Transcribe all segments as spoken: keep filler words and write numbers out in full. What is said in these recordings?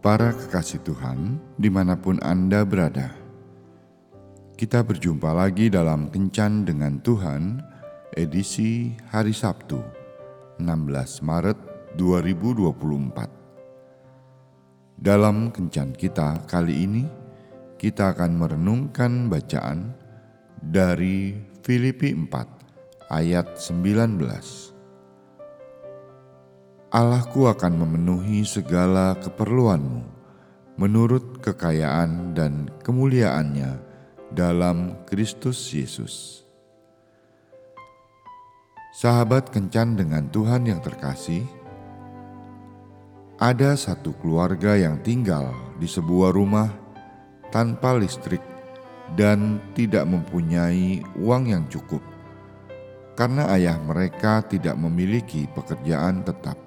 Para kekasih Tuhan, dimanapun Anda berada, kita berjumpa lagi dalam Kencan dengan Tuhan, edisi hari Sabtu, enam belas Maret dua ribu dua puluh empat. Dalam Kencan kita kali ini, kita akan merenungkan bacaan dari Filipi empat ayat sembilan belas. Allahku akan memenuhi segala keperluanmu menurut kekayaan dan kemuliaannya dalam Kristus Yesus. Sahabat Kencan dengan Tuhan yang terkasih, ada satu keluarga yang tinggal di sebuah rumah tanpa listrik dan tidak mempunyai uang yang cukup karena ayah mereka tidak memiliki pekerjaan tetap.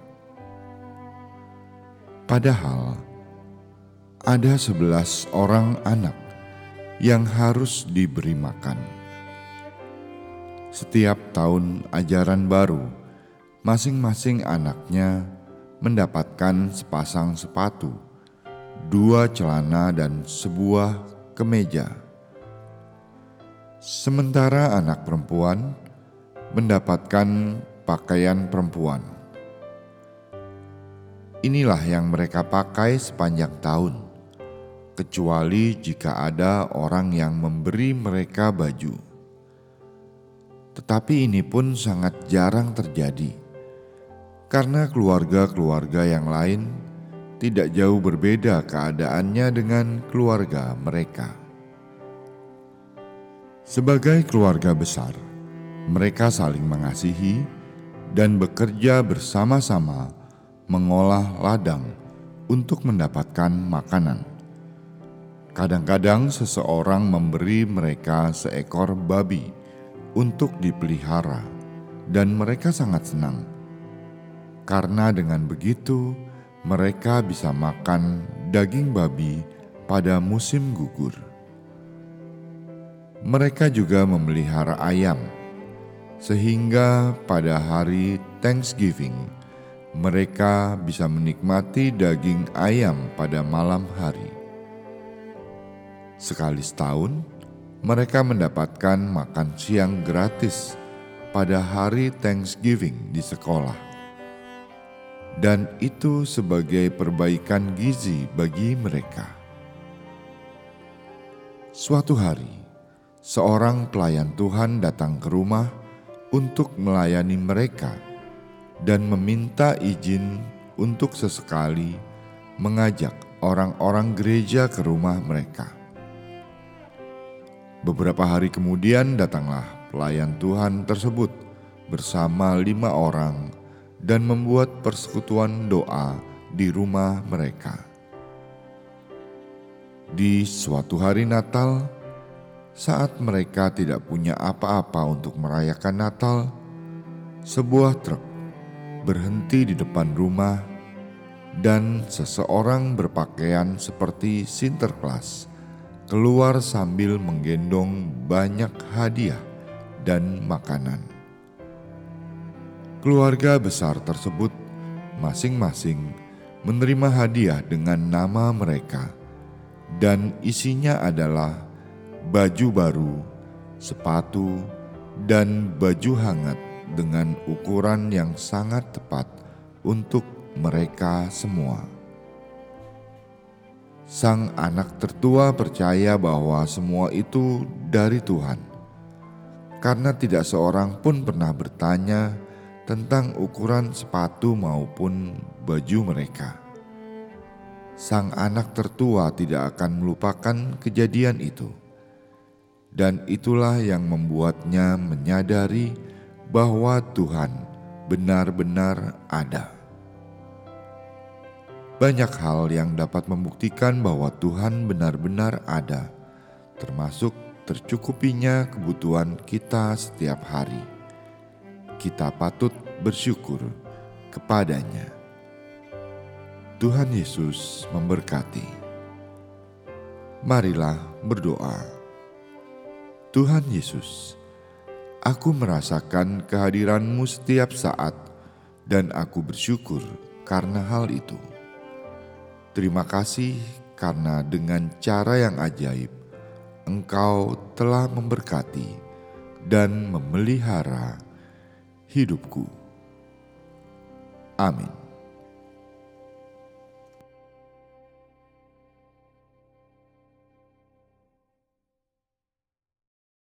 Padahal ada sebelas orang anak yang harus diberi makan. Setiap tahun ajaran baru, masing-masing anaknya mendapatkan sepasang sepatu, dua celana dan sebuah kemeja. Sementara anak perempuan mendapatkan pakaian perempuan. Inilah yang mereka pakai sepanjang tahun, kecuali jika ada orang yang memberi mereka baju. Tetapi ini pun sangat jarang terjadi, karena keluarga-keluarga yang lain tidak jauh berbeda keadaannya dengan keluarga mereka. Sebagai keluarga besar, mereka saling mengasihi dan bekerja bersama-sama mengolah ladang untuk mendapatkan makanan. Kadang-kadang seseorang memberi mereka seekor babi untuk dipelihara, dan mereka sangat senang. Karena dengan begitu, mereka bisa makan daging babi pada musim gugur. Mereka juga memelihara ayam, sehingga pada hari Thanksgiving, mereka bisa menikmati daging ayam pada malam hari. Sekali setahun, mereka mendapatkan makan siang gratis pada hari Thanksgiving di sekolah. Dan itu sebagai perbaikan gizi bagi mereka. Suatu hari, seorang pelayan Tuhan datang ke rumah untuk melayani mereka dan meminta izin untuk sesekali mengajak orang-orang gereja ke rumah mereka. Beberapa hari kemudian datanglah pelayan Tuhan tersebut bersama lima orang dan membuat persekutuan doa di rumah mereka. Di suatu hari Natal, saat mereka tidak punya apa-apa untuk merayakan Natal, sebuah truk berhenti di depan rumah dan seseorang berpakaian seperti Sinterklas keluar sambil menggendong banyak hadiah dan makanan. Keluarga besar tersebut masing-masing menerima hadiah dengan nama mereka, dan isinya adalah baju baru, sepatu, dan baju hangat dengan ukuran yang sangat tepat untuk mereka semua. Sang anak tertua percaya bahwa semua itu dari Tuhan, karena tidak seorang pun pernah bertanya tentang ukuran sepatu maupun baju mereka. Sang anak tertua tidak akan melupakan kejadian itu, dan itulah yang membuatnya menyadari bahwa Tuhan benar-benar ada. Banyak hal yang dapat membuktikan bahwa Tuhan benar-benar ada, termasuk tercukupinya kebutuhan kita setiap hari. Kita patut bersyukur kepadanya. Tuhan Yesus memberkati. Marilah berdoa. Tuhan Yesus, aku merasakan kehadiran-Mu setiap saat dan aku bersyukur karena hal itu. Terima kasih karena dengan cara yang ajaib Engkau telah memberkati dan memelihara hidupku. Amin.